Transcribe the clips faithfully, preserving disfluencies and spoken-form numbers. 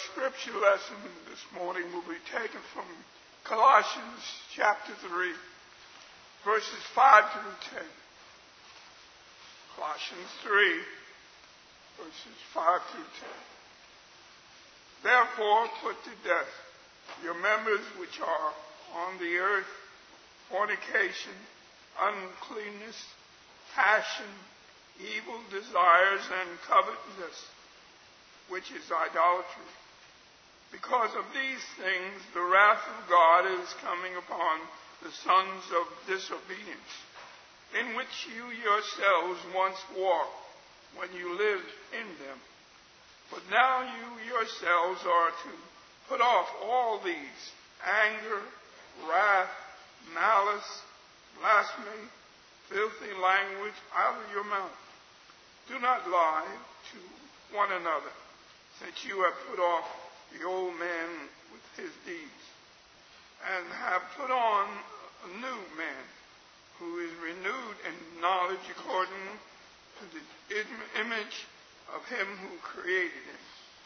scripture lesson this morning will be taken from Colossians chapter three, verses five through ten. Colossians three, verses five through ten. Therefore put to death your members which are on the earth, fornication, uncleanness, passion, evil desires, and covetousness, which is idolatry. Because of these things, the wrath of God is coming upon the sons of disobedience, in which you yourselves once walked when you lived in them. But now you yourselves are to put off all these: anger, wrath, malice, blasphemy, filthy language out of your mouth. Do not lie to one another, since you have put off the old man with his deeds, and have put on a new man, who is renewed in knowledge according to the image of him who created him.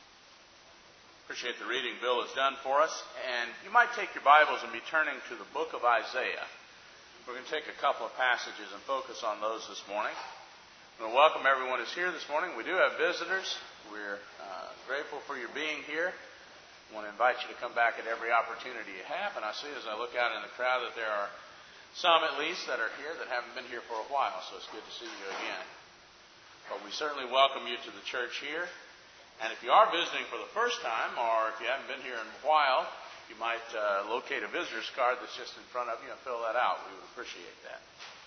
Appreciate the reading Bill has done for us. And you might take your Bibles and be turning to the book of Isaiah. We're going to take a couple of passages and focus on those this morning. I want to welcome everyone who's here this morning. We do have visitors. We're uh, grateful for your being here. I want to invite you to come back at every opportunity you have. And I see as I look out in the crowd that there are some at least that are here that haven't been here for a while. So it's good to see you again. But we certainly welcome you to the church here. And if you are visiting for the first time, or if you haven't been here in a while, you might uh, locate a visitor's card that's just in front of you and fill that out. We would appreciate that.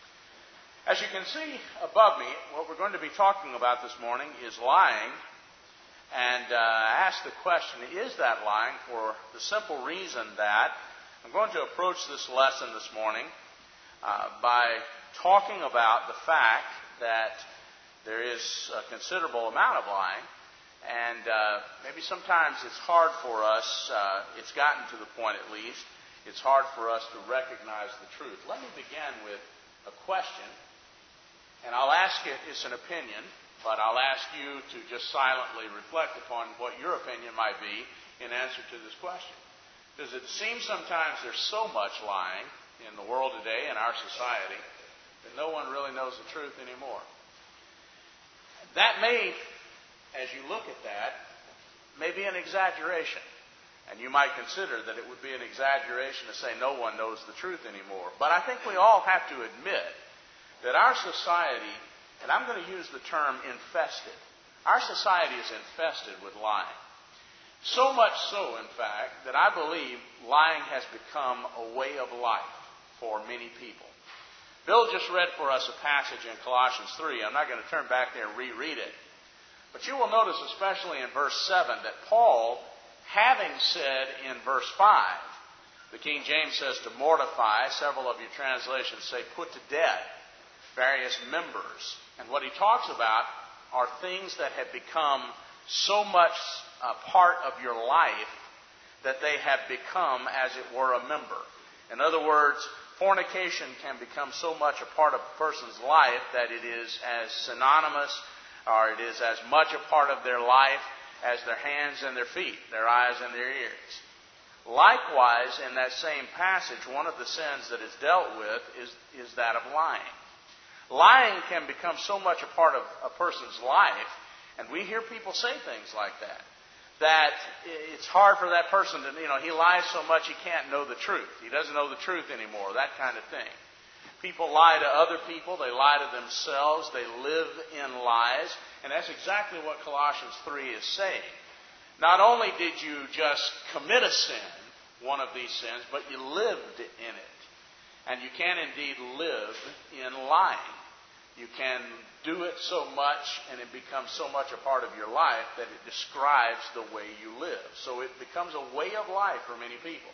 As you can see above me, what we're going to be talking about this morning is lying. And uh, I ask the question, is that lying? For the simple reason that I'm going to approach this lesson this morning uh, by talking about the fact that there is a considerable amount of lying. And uh, maybe sometimes it's hard for us, uh, it's gotten to the point at least, it's hard for us to recognize the truth. Let me begin with a question. And I'll ask it, it's an opinion, but I'll ask you to just silently reflect upon what your opinion might be in answer to this question. Does it seem sometimes there's so much lying in the world today, in our society, that no one really knows the truth anymore? That may, as you look at that, may be an exaggeration. And you might consider that it would be an exaggeration to say no one knows the truth anymore. But I think we all have to admit that our society, and I'm going to use the term infested, our society is infested with lying. So much so, in fact, that I believe lying has become a way of life for many people. Bill just read for us a passage in Colossians three. I'm not going to turn back there and reread it. But you will notice, especially in verse seven, that Paul, having said in verse five, the King James says to mortify, several of your translations say put to death, various members. And what he talks about are things that have become so much a part of your life that they have become, as it were, a member. In other words, fornication can become so much a part of a person's life that it is as synonymous, or it is as much a part of their life as their hands and their feet, their eyes and their ears. Likewise, in that same passage, one of the sins that is dealt with is, is that of lying. Lying can become so much a part of a person's life, and we hear people say things like that, that it's hard for that person to, you know, he lies so much he can't know the truth. He doesn't know the truth anymore, that kind of thing. People lie to other people, they lie to themselves, they live in lies, and that's exactly what Colossians three is saying. Not only did you just commit a sin, one of these sins, but you lived in it. And you can indeed live in lying. You can do it so much and it becomes so much a part of your life that it describes the way you live. So it becomes a way of life for many people.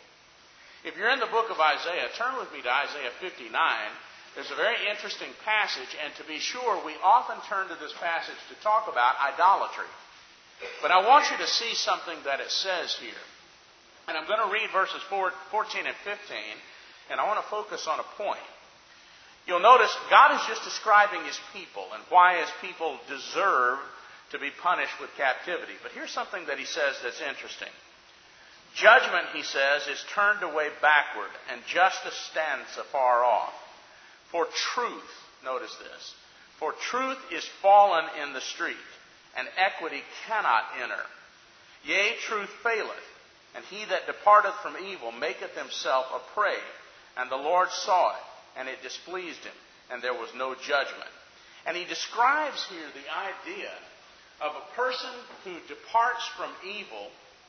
If you're in the book of Isaiah, turn with me to Isaiah fifty-nine. There's a very interesting passage, and to be sure, we often turn to this passage to talk about idolatry. But I want you to see something that it says here. And I'm going to read verses fourteen and fifteen. And I want to focus on a point. You'll notice God is just describing His people and why His people deserve to be punished with captivity. But here's something that he says that's interesting. Judgment, he says, is turned away backward, and justice stands afar off. For truth, notice this, for truth is fallen in the street, and equity cannot enter. Yea, truth faileth, and he that departeth from evil maketh himself a prey. And the Lord saw it, and it displeased him, and there was no judgment. And he describes here the idea of a person who departs from evil,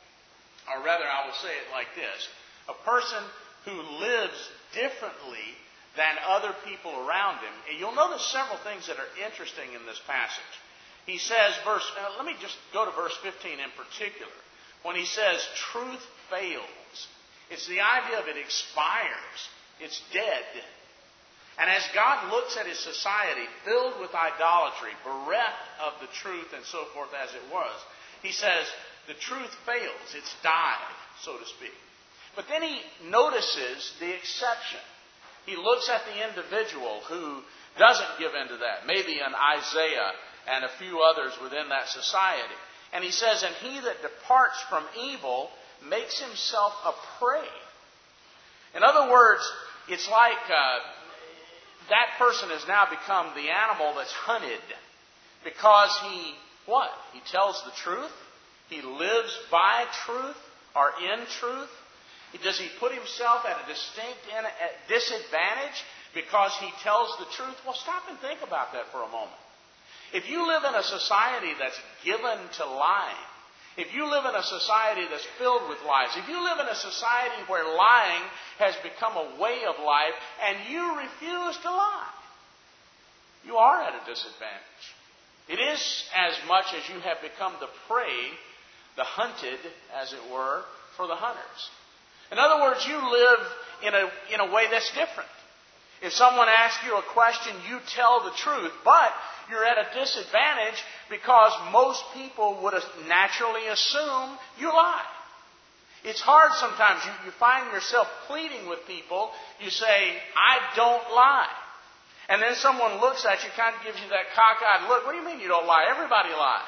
or rather I will say it like this, a person who lives differently than other people around him. And you'll notice several things that are interesting in this passage. He says, verse, uh, let me just go to verse fifteen in particular. When he says truth fails, it's the idea of it expires. It's dead. And as God looks at his society filled with idolatry, bereft of the truth and so forth as it was, he says, the truth fails. It's died, so to speak. But then he notices the exception. He looks at the individual who doesn't give in to that. Maybe an Isaiah and a few others within that society. And he says, and he that departs from evil makes himself a prey. In other words, it's like uh, that person has now become the animal that's hunted because he, what? He tells the truth. He lives by truth or in truth. Does he put himself at a distinct disadvantage because he tells the truth? Well, stop and think about that for a moment. If you live in a society that's given to lying, if you live in a society that's filled with lies, if you live in a society where lying has become a way of life and you refuse to lie, you are at a disadvantage. It is as much as you have become the prey, the hunted, as it were, for the hunters. In other words, you live in a, in a way that's different. If someone asks you a question, you tell the truth, but you're at a disadvantage because most people would naturally assume you lie. It's hard sometimes. You, you find yourself pleading with people. You say, I don't lie. And then someone looks at you, kind of gives you that cockeyed look. What do you mean you don't lie? Everybody lies.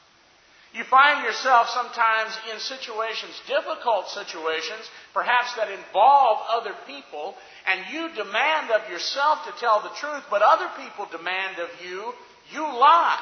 You find yourself sometimes in situations, difficult situations, perhaps that involve other people, and you demand of yourself to tell the truth, but other people demand of you, you lie.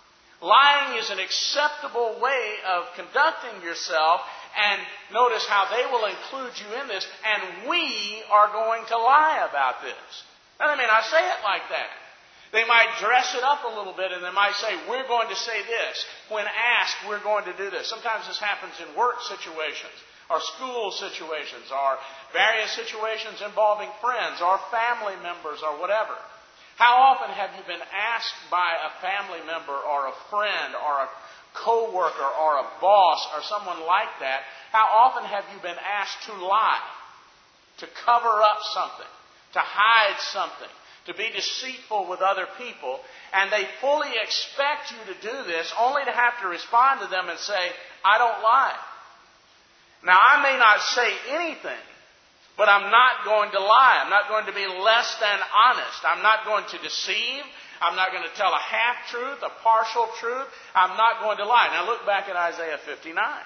Lying is an acceptable way of conducting yourself, and notice how they will include you in this, and we are going to lie about this. And I mean, I say it like that. They might dress it up a little bit and they might say, we're going to say this. When asked, we're going to do this. Sometimes this happens in work situations or school situations or various situations involving friends or family members or whatever. How often have you been asked by a family member or a friend or a co-worker or a boss or someone like that, how often have you been asked to lie, to cover up something, to hide something, to be deceitful with other people, and they fully expect you to do this only to have to respond to them and say, I don't lie. Now, I may not say anything, but I'm not going to lie. I'm not going to be less than honest. I'm not going to deceive. I'm not going to tell a half-truth, a partial truth. I'm not going to lie. Now, look back at Isaiah fifty-nine.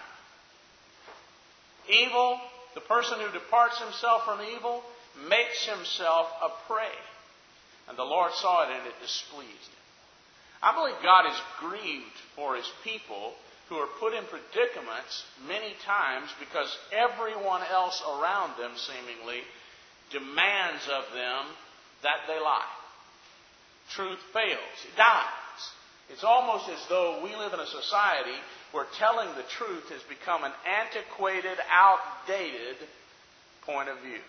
Evil, the person who departs himself from evil, makes himself a prey. And the Lord saw it and it displeased him. I believe God is grieved for his people who are put in predicaments many times because everyone else around them seemingly demands of them that they lie. Truth fails. It dies. It's almost as though we live in a society where telling the truth has become an antiquated, outdated point of view.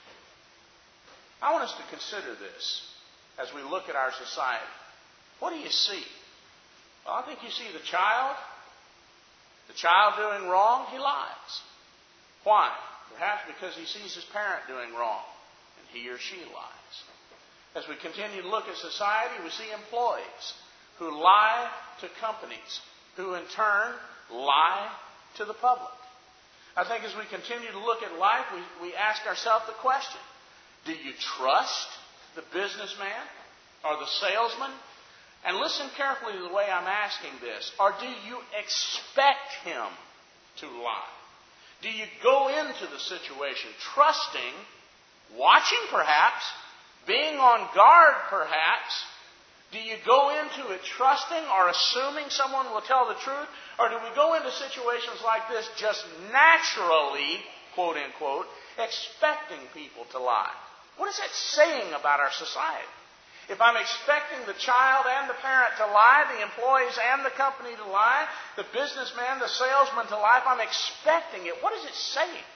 I want us to consider this as we look at our society. What do you see? Well, I think you see the child. The child doing wrong, he lies. Why? Perhaps because he sees his parent doing wrong, and he or she lies. As we continue to look at society, we see employees who lie to companies, who in turn lie to the public. I think as we continue to look at life, we, we ask ourselves the question, do you trust the businessman or the salesman And listen carefully to the way I'm asking this. Or do you expect him to lie? Do you go into the situation trusting, watching perhaps, being on guard perhaps? Do you go into it trusting or assuming someone will tell the truth? Or do we go into situations like this just naturally, quote unquote, expecting people to lie? What is that saying about our society? If I'm expecting the child and the parent to lie, the employees and the company to lie, the businessman, the salesman to lie, if I'm expecting it, what is it saying?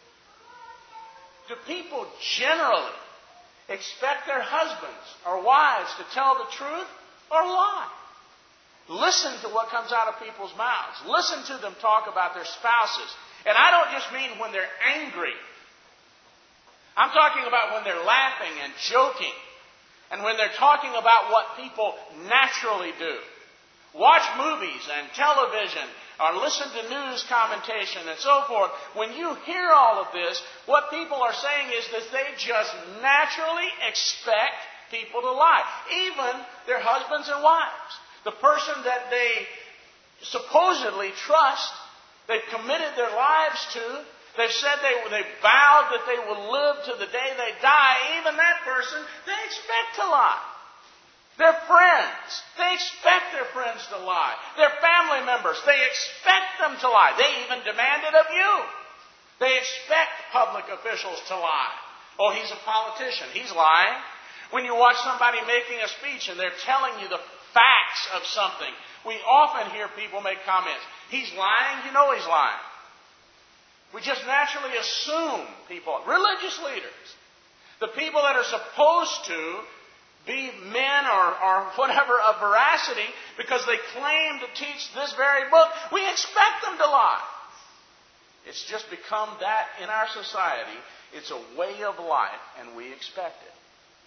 Do people generally expect their husbands or wives to tell the truth or lie? Listen to what comes out of people's mouths. Listen to them talk about their spouses. And I don't just mean when they're angry. I'm talking about when they're laughing and joking. And when they're talking about what people naturally do. Watch movies and television or listen to news commentation and so forth. When you hear all of this, what people are saying is that they just naturally expect people to lie. Even their husbands and wives. The person that they supposedly trust, they've committed their lives to, they've said they, they've vowed that they will live to the day they die. Even that person, they expect to lie. Their friends, they expect their friends to lie. Their family members, they expect them to lie. They even demand it of you. They expect public officials to lie. Oh, he's a politician. He's lying. When you watch somebody making a speech and they're telling you the facts of something, we often hear people make comments. He's lying. You know he's lying. We just naturally assume people, religious leaders, the people that are supposed to be men or, or whatever of veracity because they claim to teach this very book, we expect them to lie. It's just become that in our society. It's a way of life, and we expect it.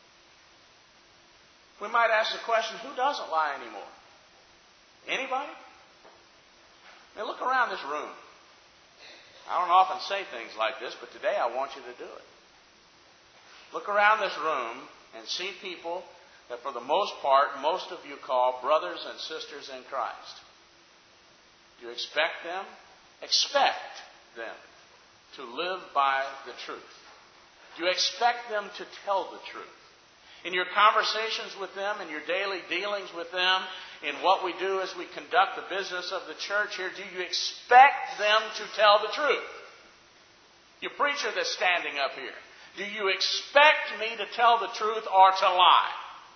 We might ask the question, who doesn't lie anymore? Anybody? Now look around this room. I don't often say things like this, but today I want you to do it. Look around this room and see people that for the most part, most of you call brothers and sisters in Christ. Do you expect them? Expect them to live by the truth. Do you expect them to tell the truth? In your conversations with them, in your daily dealings with them, in what we do as we conduct the business of the church here, do you expect them to tell the truth? You preacher that's standing up here, do you expect me to tell the truth or to lie?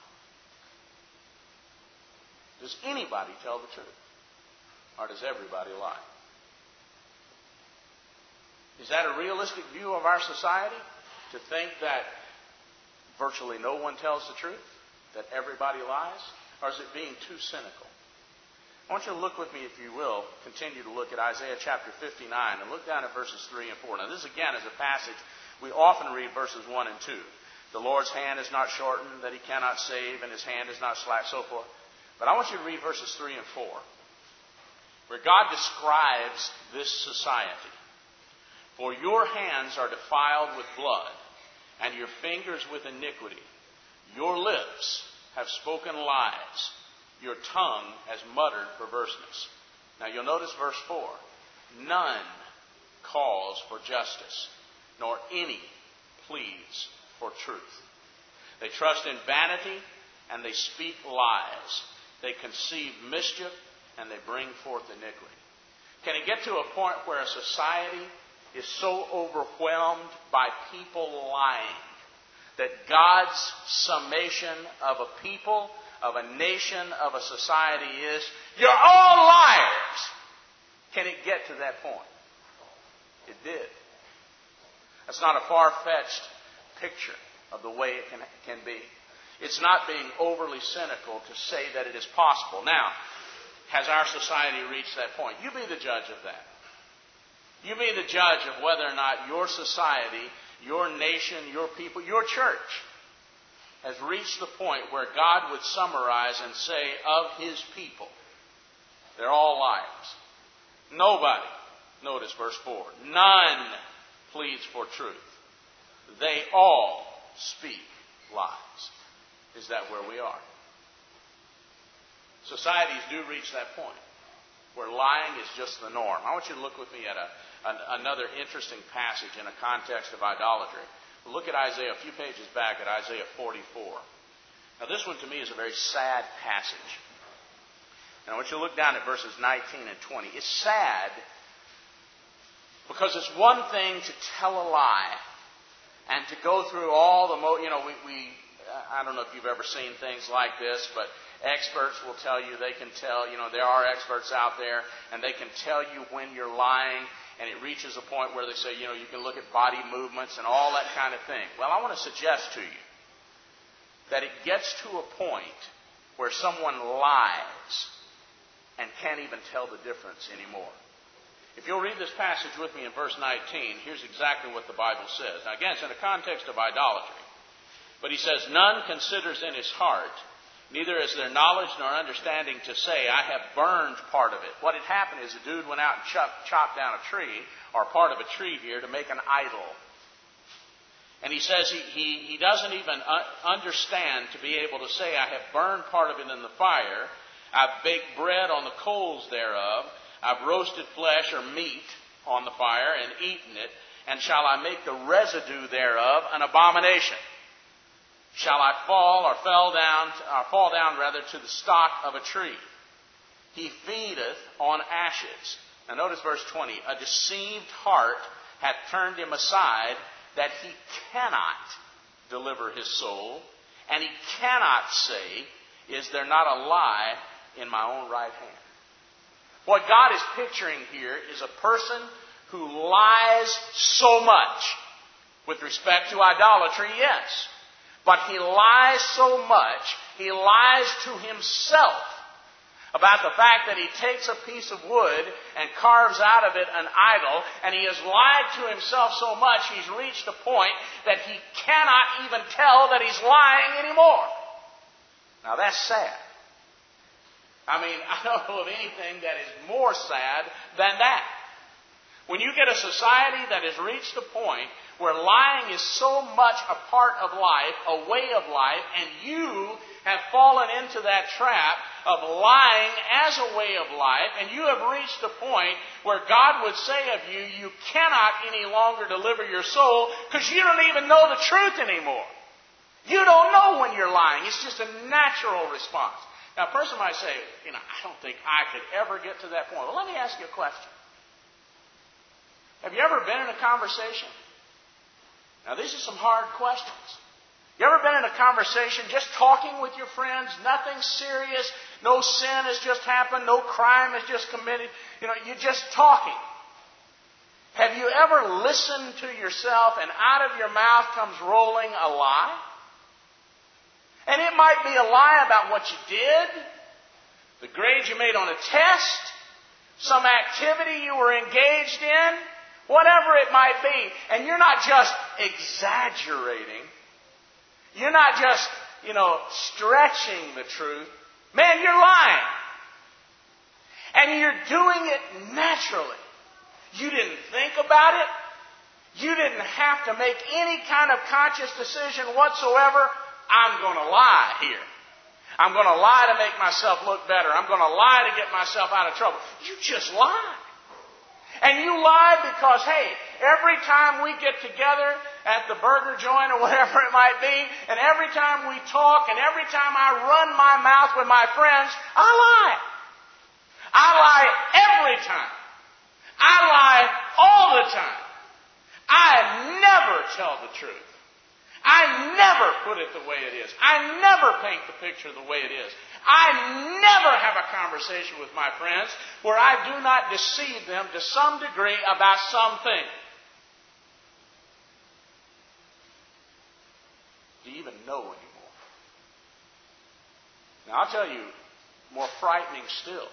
Does anybody tell the truth? Or does everybody lie? Is that a realistic view of our society? To think that virtually no one tells the truth? That everybody lies? Or is it being too cynical? I want you to look with me, if you will, continue to look at Isaiah chapter fifty-nine and look down at verses three and four. Now this again is a passage we often read verses one and two. The Lord's hand is not shortened that he cannot save, and his hand is not slack, so forth. But I want you to read verses three and four, where God describes this society. For your hands are defiled with blood, and your fingers with iniquity. Your lips have spoken lies. Your tongue has muttered perverseness. Now you'll notice verse four. None calls for justice, nor any pleads for truth. They trust in vanity, and they speak lies. They conceive mischief, and they bring forth iniquity. Can it get to a point where a society is so overwhelmed by people lying that God's summation of a people, of a nation, of a society is, you're all liars? Can it get to that point? It did. That's not a far-fetched picture of the way it can, can be. It's not being overly cynical to say that it is possible. Now, has our society reached that point? You be the judge of that. You be the judge of whether or not your society, your nation, your people, your church has reached the point where God would summarize and say of his people, they're all liars. Nobody, notice verse four, none pleads for truth. They all speak lies. Is that where we are? societies do reach that point where lying is just the norm. I want you to look with me at a, an, another interesting passage in a context of idolatry. Look at Isaiah, a few pages back at Isaiah forty-four. Now this one to me is a very sad passage. And I want you to look down at verses nineteen and twenty. It's sad because it's one thing to tell a lie and to go through all the, mo- you know, we, we, I don't know if you've ever seen things like this, but experts will tell you, they can tell, you know, there are experts out there, and they can tell you when you're lying, and it reaches a point where they say, you know, you can look at body movements and all that kind of thing. Well, I want to suggest to you that it gets to a point where someone lies and can't even tell the difference anymore. If you'll read this passage with me in verse nineteen, here's exactly what the Bible says. Now again, it's in the context of idolatry. But he says, none considers in his heart, neither is there knowledge nor understanding to say, I have burned part of it. What had happened is a dude went out and chopped, chopped down a tree, or part of a tree here, to make an idol. And he says he, he, he doesn't even understand to be able to say, I have burned part of it in the fire. I've baked bread on the coals thereof. I've roasted flesh or meat on the fire and eaten it. And shall I make the residue thereof an abomination? Shall I fall or fell down, or fall down rather to the stock of a tree? He feedeth on ashes. Now notice verse twenty. A deceived heart hath turned him aside, that he cannot deliver his soul, and he cannot say, is there not a lie in my own right hand? What God is picturing here is a person who lies so much. With respect to idolatry, yes. But he lies so much, he lies to himself about the fact that he takes a piece of wood and carves out of it an idol, and he has lied to himself so much he's reached a point that he cannot even tell that he's lying anymore. Now that's sad. I mean, I don't know of anything that is more sad than that. When you get a society that has reached a point where lying is so much a part of life, a way of life, and you have fallen into that trap of lying as a way of life, and you have reached a point where God would say of you, you cannot any longer deliver your soul because you don't even know the truth anymore. You don't know when you're lying. It's just a natural response. Now, a person might say, you know, I don't think I could ever get to that point. Well, let me ask you a question. Have you ever been in a conversation? Now, these are some hard questions. You ever been in a conversation just talking with your friends, nothing serious, no sin has just happened, no crime has just committed, you know, you're just talking. Have you ever listened to yourself and out of your mouth comes rolling a lie? And it might be a lie about what you did, the grade you made on a test, some activity you were engaged in, whatever it might be. And you're not just exaggerating. You're not just, you know, stretching the truth. Man, you're lying. And you're doing it naturally. You didn't think about it. You didn't have to make any kind of conscious decision whatsoever. I'm going to lie here. I'm going to lie to make myself look better. I'm going to lie to get myself out of trouble. You just lie. And you lie because, hey, every time we get together at the burger joint or whatever it might be, and every time we talk, and every time I run my mouth with my friends, I lie. I lie every time. I lie all the time. I never tell the truth. I never put it the way it is. I never paint the picture the way it is. I never have a conversation with my friends where I do not deceive them to some degree about something. Do you even know anymore? Now I'll tell you, more frightening still.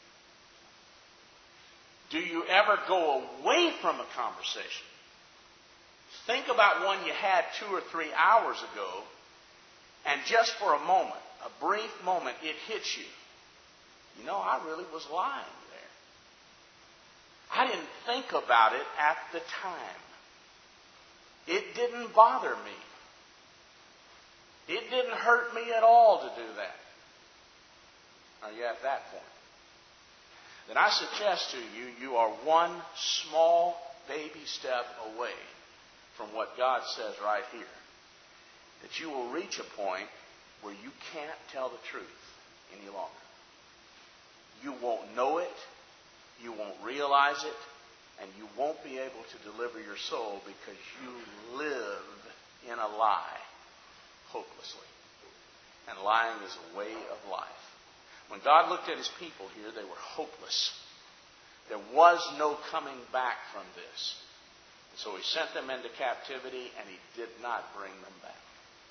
Do you ever go away from a conversation? Think about one you had two or three hours ago, and just for a moment, a brief moment, it hits you. You know, I really was lying there. I didn't think about it at the time. It didn't bother me. It didn't hurt me at all to do that. Are you at that point? Then I suggest to you, you are one small baby step away from what God says right here. That you will reach a point where you can't tell the truth any longer. You won't know it, you won't realize it, and you won't be able to deliver your soul because you live in a lie hopelessly. And lying is a way of life. When God looked at His people here, they were hopeless. There was no coming back from this. And so He sent them into captivity, and He did not bring them back.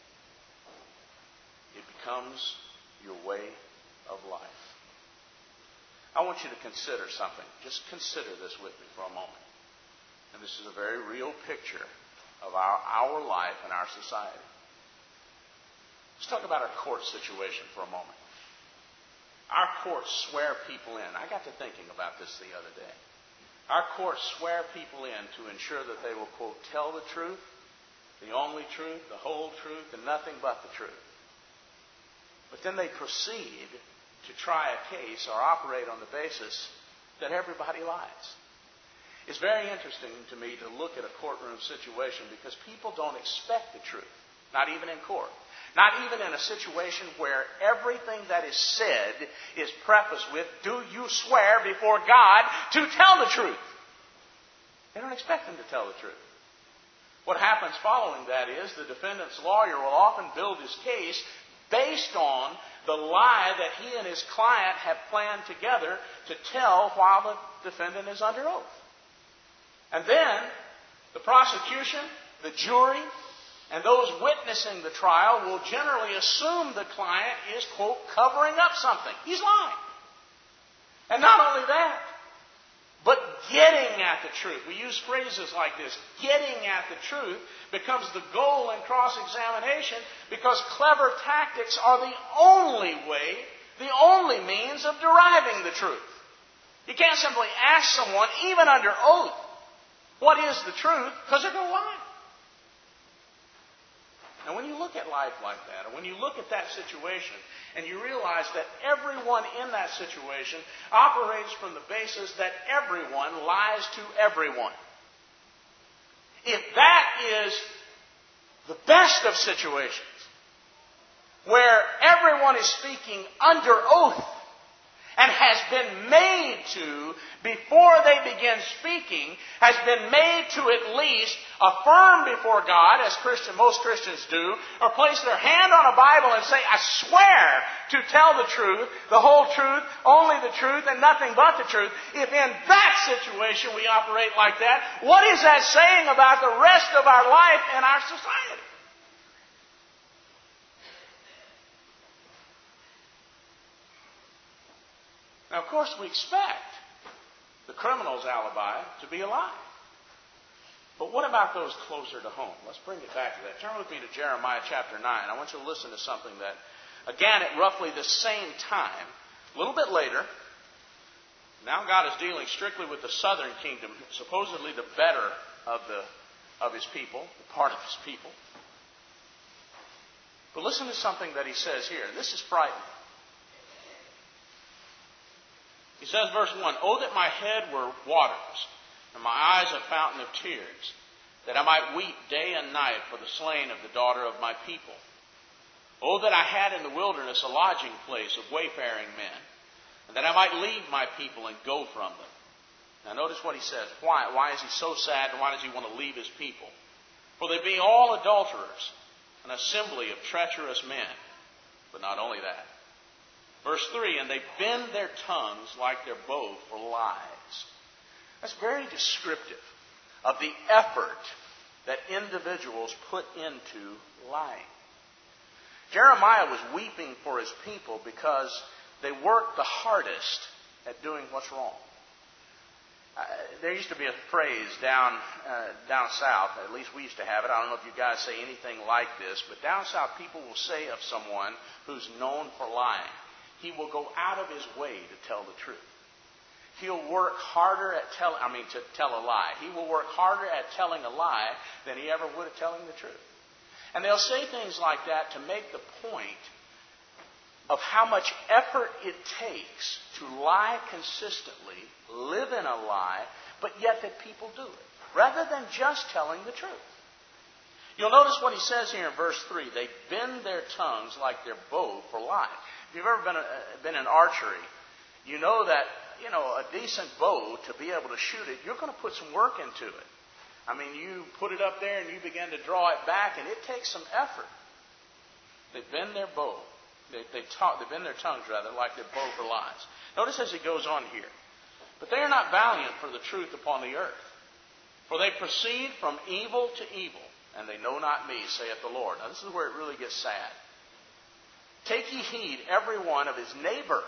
It becomes your way of life. I want you to consider something. Just consider this with me for a moment. And this is a very real picture of our, our life and our society. Let's talk about our court situation for a moment. Our courts swear people in. I got to thinking about this the other day. Our courts swear people in to ensure that they will, quote, tell the truth, the only truth, the whole truth, and nothing but the truth. But then they proceed to try a case or operate on the basis that everybody lies. It's very interesting to me to look at a courtroom situation because people don't expect the truth, not even in court. Not even in a situation where everything that is said is prefaced with, do you swear before God to tell the truth? They don't expect them to tell the truth. What happens following that is the defendant's lawyer will often build his case based on the lie that he and his client have planned together to tell while the defendant is under oath. And then the prosecution, the jury, and those witnessing the trial will generally assume the client is, quote, covering up something. He's lying. And not only that, but getting at the truth. We use phrases like this. Getting at the truth becomes the goal in cross-examination because clever tactics are the only way, the only means of deriving the truth. You can't simply ask someone, even under oath, what is the truth, because they're going to lie. Now, when you look at life like that, or when you look at that situation, and you realize that everyone in that situation operates from the basis that everyone lies to everyone. If that is the best of situations, where everyone is speaking under oath, and has been made to, before they begin speaking, has been made to at least affirm before God, as Christian, most Christians do, or place their hand on a Bible and say, I swear to tell the truth, the whole truth, only the truth, and nothing but the truth. If in that situation we operate like that, what is that saying about the rest of our life and our society? Now, of course, we expect the criminal's alibi to be a lie. But what about those closer to home? Let's bring it back to that. Turn with me to Jeremiah chapter nine. I want you to listen to something that, again, at roughly the same time, a little bit later, now God is dealing strictly with the southern kingdom, supposedly the better of the of his people, the part of his people. But listen to something that he says here. This is frightening. He says, verse one, oh, that my head were waters, and my eyes a fountain of tears, that I might weep day and night for the slain of the daughter of my people. Oh, that I had in the wilderness a lodging place of wayfaring men, and that I might leave my people and go from them. Now notice what he says. Why? Why is he so sad, and why does he want to leave his people? For they be all adulterers, an assembly of treacherous men. But not only that. Verse three, and they bend their tongues like their bow for lies. That's very descriptive of the effort that individuals put into lying. Jeremiah was weeping for his people because they worked the hardest at doing what's wrong. Uh, there used to be a phrase down uh, down south, at least we used to have it. I don't know if you guys say anything like this, but down south people will say of someone who's known for lying, he will go out of his way to tell the truth. He'll work harder at telling, I mean, to tell a lie. He will work harder at telling a lie than he ever would at telling the truth. And they'll say things like that to make the point of how much effort it takes to lie consistently, live in a lie, but yet that people do it, rather than just telling the truth. You'll notice what he says here in verse three. They bend their tongues like their bow for lying. If you've ever been, a, been in archery, you know that, you know, a decent bow, to be able to shoot it, you're going to put some work into it. I mean, you put it up there and you begin to draw it back, and it takes some effort. They bend their bow. They, they, talk, they bend their tongues, rather, like their bow for lies. Notice as he goes on here. But they are not valiant for the truth upon the earth. For they proceed from evil to evil, and they know not me, saith the Lord. Now this is where it really gets sad. Take ye heed every one of his neighbor,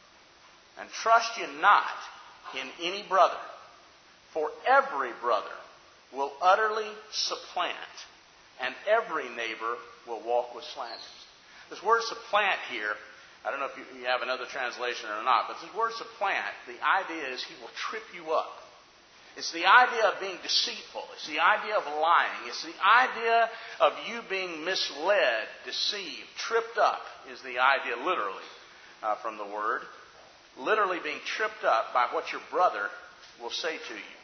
and trust ye not in any brother. For every brother will utterly supplant, and every neighbor will walk with slanders. This word supplant here, I don't know if you, you have another translation or not, but this word supplant, the idea is he will trip you up. It's the idea of being deceitful. It's the idea of lying. It's the idea of you being misled, deceived, tripped up is the idea literally uh, from the word. Literally being tripped up by what your brother will say to you.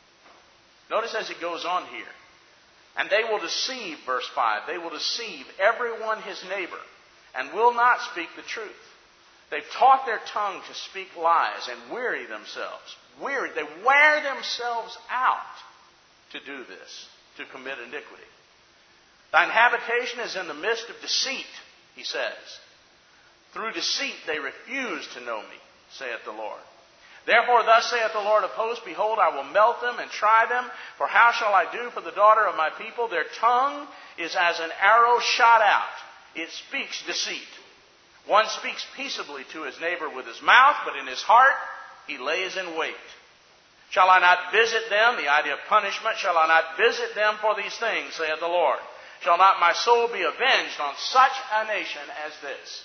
Notice as it goes on here. And they will deceive, verse five, they will deceive everyone his neighbor and will not speak the truth. They've taught their tongue to speak lies and weary themselves. Weary. They wear themselves out to do this, to commit iniquity. Thine habitation is in the midst of deceit, he says. Through deceit they refuse to know me, saith the Lord. Therefore thus saith the Lord of hosts, behold, I will melt them and try them. For how shall I do for the daughter of my people? Their tongue is as an arrow shot out. It speaks deceit. One speaks peaceably to his neighbor with his mouth, but in his heart he lays in wait. Shall I not visit them? The idea of punishment. Shall I not visit them for these things, saith the Lord? Shall not my soul be avenged on such a nation as this?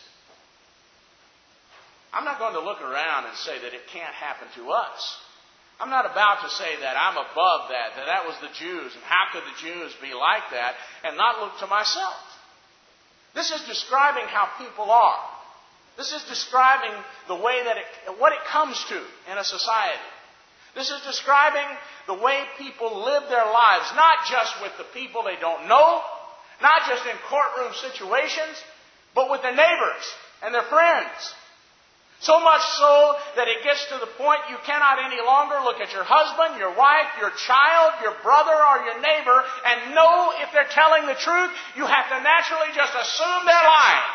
I'm not going to look around and say that it can't happen to us. I'm not about to say that I'm above that, that that was the Jews, and how could the Jews be like that, and not look to myself. This is describing how people are. This is describing the way that it, what it comes to in a society. This is describing the way people live their lives, not just with the people they don't know, not just in courtroom situations, but with their neighbors and their friends. So much so that it gets to the point you cannot any longer look at your husband, your wife, your child, your brother, or your neighbor and know if they're telling the truth. You have to naturally just assume they're lying.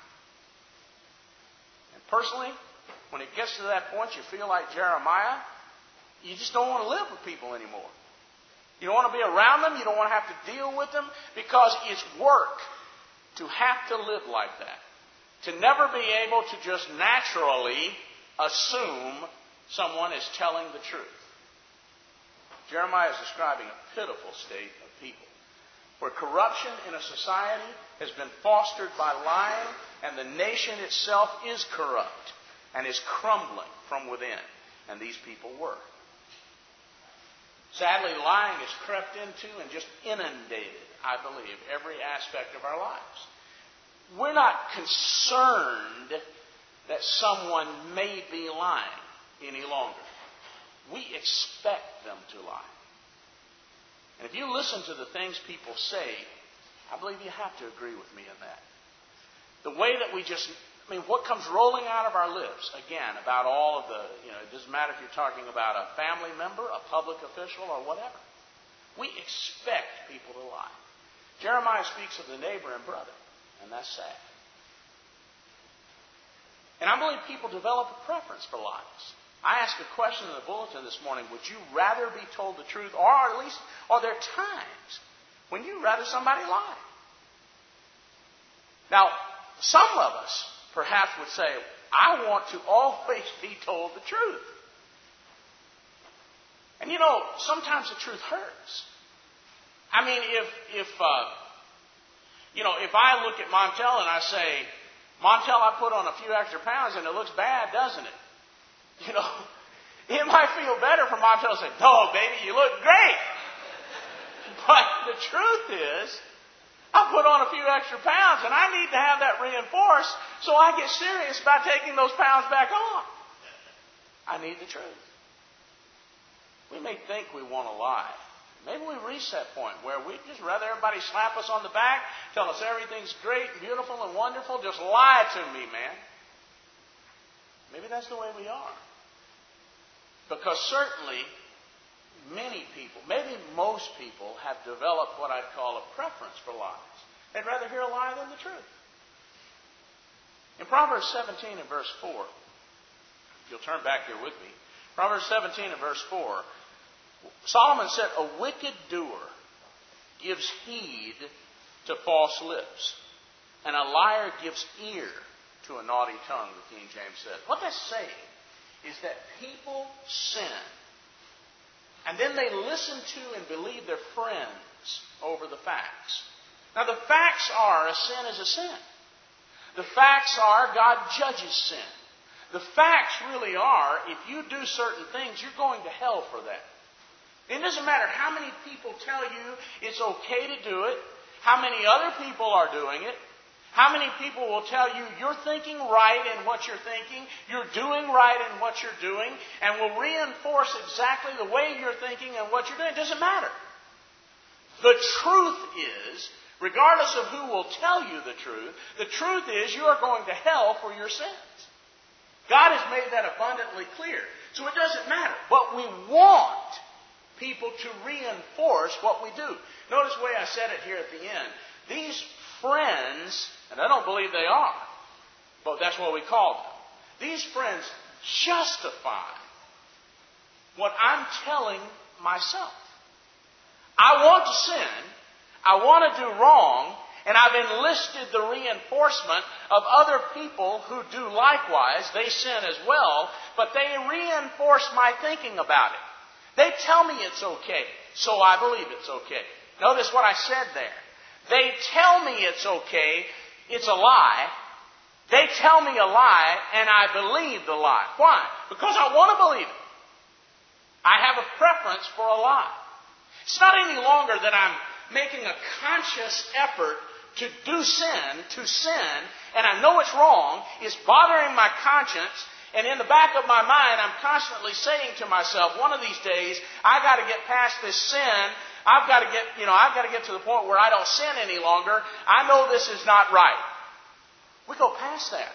And personally, when it gets to that point, you feel like Jeremiah. You just don't want to live with people anymore. You don't want to be around them. You don't want to have to deal with them because it's work to have to live like that. To never be able to just naturally assume someone is telling the truth. Jeremiah is describing a pitiful state of people, where corruption in a society has been fostered by lying, and the nation itself is corrupt and is crumbling from within. And these people were. Sadly, lying has crept into and just inundated, I believe, every aspect of our lives. We're not concerned that someone may be lying any longer. We expect them to lie. And if you listen to the things people say, I believe you have to agree with me in that. The way that we just, I mean, what comes rolling out of our lips, again, about all of the, you know, it doesn't matter if you're talking about a family member, a public official, or whatever. We expect people to lie. Jeremiah speaks of the neighbor and brother. And that's sad. And I believe people develop a preference for lies. I asked a question in the bulletin this morning, would you rather be told the truth, or at least are there times when you'd rather somebody lie? Now, some of us perhaps would say, I want to always be told the truth. And you know, sometimes the truth hurts. I mean, if, if, uh, You know, if I look at Montel and I say, Montel, I put on a few extra pounds and it looks bad, doesn't it? You know, it might feel better for Montel to say, no, baby, you look great. But the truth is, I put on a few extra pounds, and I need to have that reinforced so I get serious about taking those pounds back on. I need the truth. We may think we want to lie. Maybe we reach that point where we'd just rather everybody slap us on the back, tell us everything's great and beautiful and wonderful. Just lie to me, man. Maybe that's the way we are. Because certainly many people, maybe most people, have developed what I'd call a preference for lies. They'd rather hear a lie than the truth. In Proverbs seventeen and verse four, you'll turn back here with me. Proverbs seventeen and verse four, Solomon said, a wicked doer gives heed to false lips, and a liar gives ear to a naughty tongue, the King James says. What that's saying is that people sin, and then they listen to and believe their friends over the facts. Now the facts are a sin is a sin. The facts are God judges sin. The facts really are, if you do certain things, you're going to hell for that. It doesn't matter how many people tell you it's okay to do it, how many other people are doing it, how many people will tell you you're thinking right in what you're thinking, you're doing right in what you're doing, and will reinforce exactly the way you're thinking and what you're doing. It doesn't matter. The truth is, regardless of who will tell you the truth, the truth is you are going to hell for your sins. God has made that abundantly clear. So it doesn't matter. But we want people to reinforce what we do. Notice the way I said it here at the end. These friends, and I don't believe they are, but that's what we call them. These friends justify what I'm telling myself. I want to sin. I want to do wrong. And I've enlisted the reinforcement of other people who do likewise. They sin as well, but they reinforce my thinking about it. They tell me it's okay, so I believe it's okay. Notice what I said there. They tell me it's okay, it's a lie. They tell me a lie, and I believe the lie. Why? Because I want to believe it. I have a preference for a lie. It's not any longer that I'm making a conscious effort to do sin, to sin, and I know it's wrong, it's bothering my conscience, and in the back of my mind, I'm constantly saying to myself, one of these days, I got to get past this sin. I've got to get, you know, I've got to get to the point where I don't sin any longer. I know this is not right. We go past that.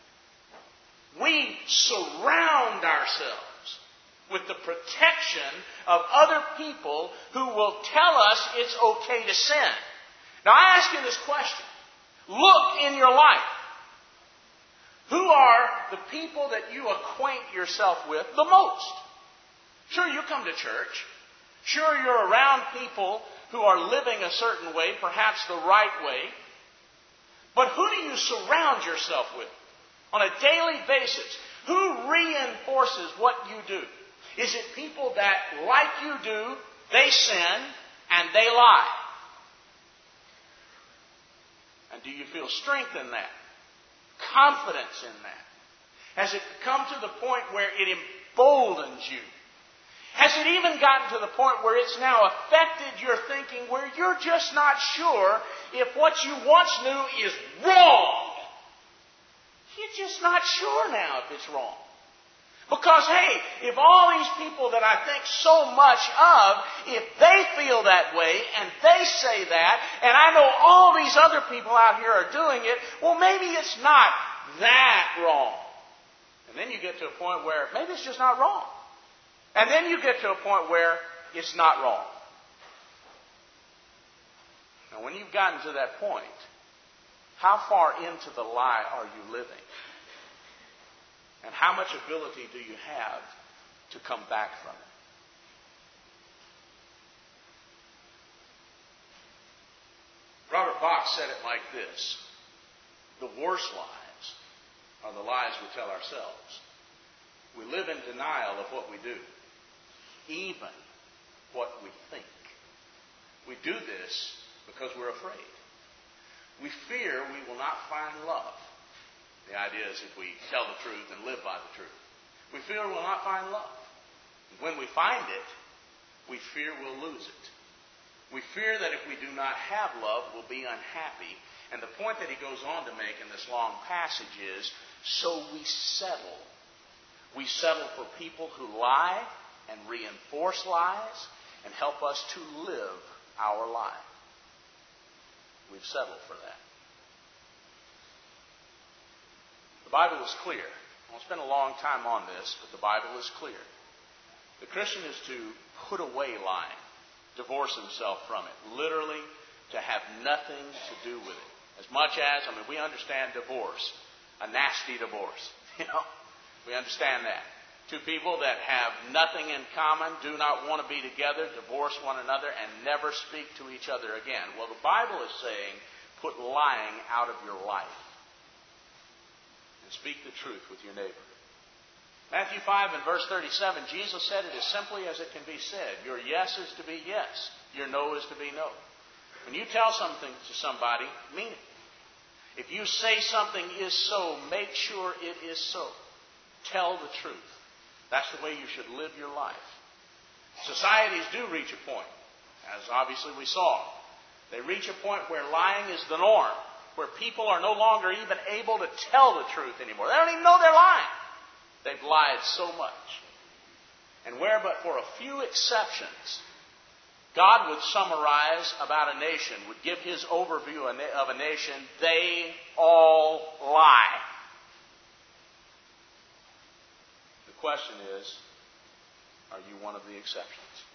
We surround ourselves with the protection of other people who will tell us it's okay to sin. Now, I ask you this question. Look in your life. Who are the people that you acquaint yourself with the most? Sure, you come to church. Sure, you're around people who are living a certain way, perhaps the right way. But who do you surround yourself with on a daily basis? Who reinforces what you do? Is it people that, like you do, they sin and they lie? And do you feel strength in that? Confidence in that? Has it come to the point where it emboldens you? Has it even gotten to the point where it's now affected your thinking, where you're just not sure if what you once knew is wrong? You're just not sure now if it's wrong. Because, hey, if all these people that I think so much of, if they feel that way and they say that, and I know all these other people out here are doing it, well, maybe it's not that wrong. And then you get to a point where maybe it's just not wrong. And then you get to a point where it's not wrong. Now, when you've gotten to that point, how far into the lie are you living? And how much ability do you have to come back from it? Robert Bach said it like this. The worst lies are the lies we tell ourselves. We live in denial of what we do, even what we think. We do this because we're afraid. We fear we will not find love. The idea is if we tell the truth and live by the truth. We fear we'll not find love. When we find it, we fear we'll lose it. We fear that if we do not have love, we'll be unhappy. And the point that he goes on to make in this long passage is, so we settle. We settle for people who lie and reinforce lies and help us to live our lie. We've settled for that. The Bible is clear. I won't spend a long time on this, but the Bible is clear. The Christian is to put away lying, divorce himself from it, literally to have nothing to do with it. As much as, I mean, we understand divorce, a nasty divorce. You know, we understand that. Two people that have nothing in common, do not want to be together, divorce one another, and never speak to each other again. Well, the Bible is saying, put lying out of your life and speak the truth with your neighbor. Matthew five and verse thirty-seven, Jesus said it as simply as it can be said. Your yes is to be yes. Your no is to be no. When you tell something to somebody, mean it. If you say something is so, make sure it is so. Tell the truth. That's the way you should live your life. Societies do reach a point, as obviously we saw. They reach a point where lying is the norm, where people are no longer even able to tell the truth anymore. They don't even know they're lying. They've lied so much. And where but for a few exceptions, God would summarize about a nation, would give his overview of a nation, they all lie. The question is, are you one of the exceptions?